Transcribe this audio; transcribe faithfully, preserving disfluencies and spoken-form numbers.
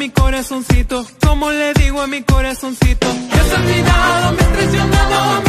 mi corazoncito? ¿Cómo le digo a mi corazoncito? Que has olvidado, me has traicionado,